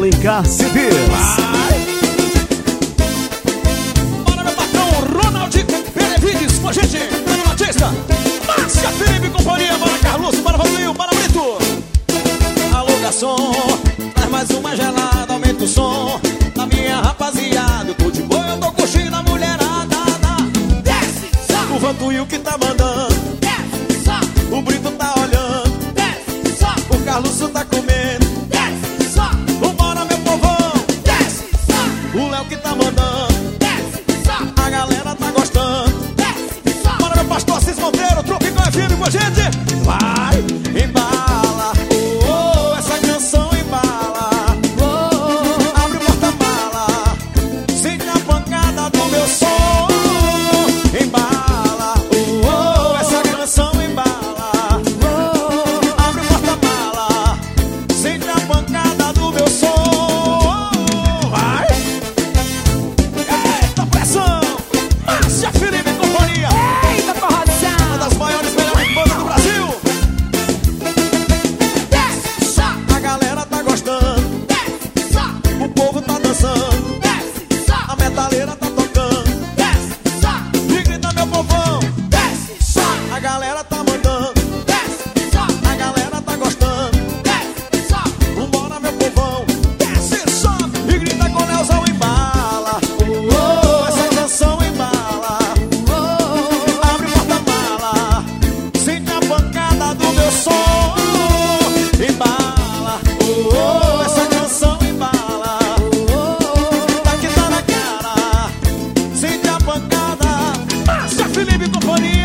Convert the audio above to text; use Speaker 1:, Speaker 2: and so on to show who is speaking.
Speaker 1: Alencar CDs.
Speaker 2: Bora, meu patrão, Ronaldinho Benevides com a gente, Ana Batista, Márcia Felipe e companhia. Bora, Carlos, bora, Rodrigo, bora, Brito. Alô, garçom, traz mais uma gelada, aumenta o som da minha rapaziada. Eu tô de boa, eu tô curtindo a mulherada. Desce, só o Vantuil que tá mandando. Desce, só o Brito tá olhando. Desce, só o Carlos tá comendo. Desce, só o bora, meu povão. Desce, só o Léo que tá mandando. Desce, só a galera tá gostando. Desce, só bora, meu pastor Assis Monteiro, Tropical FM com a gente. Vai, embala, oh, essa canção embala, oh, abre o porta-mala, sente a pancada do meu som. Embala, oh, essa canção embala, oh, abre o porta-mala, sente a pancada do meu som. Vai, eita pressão, Márcia Felipe e companhia.
Speaker 3: Eita corrosão.
Speaker 2: Uma das maiores, melhores bandas do Brasil.
Speaker 3: Desce, só.
Speaker 2: A galera tá gostando,
Speaker 3: Desce, só.
Speaker 2: o povo tá dançando,
Speaker 3: Desce, só.
Speaker 2: a metaleira tá tocando.
Speaker 3: Desce, só.
Speaker 2: E grita, meu povão,
Speaker 3: Desce, só.
Speaker 2: a galera tá mandando,
Speaker 3: Desce, só.
Speaker 2: a galera tá gostando.
Speaker 3: Desce, só.
Speaker 2: Vambora, meu povão, desce, sobe e grita com Leozão, embala, oh, essa canção embala, oh, abre o porta-mala, sente a pancada do meu som. Embala, oh, essa canção embala, oh, tá que tá na cara, sente a pancada. Márcia Felipe e companhia.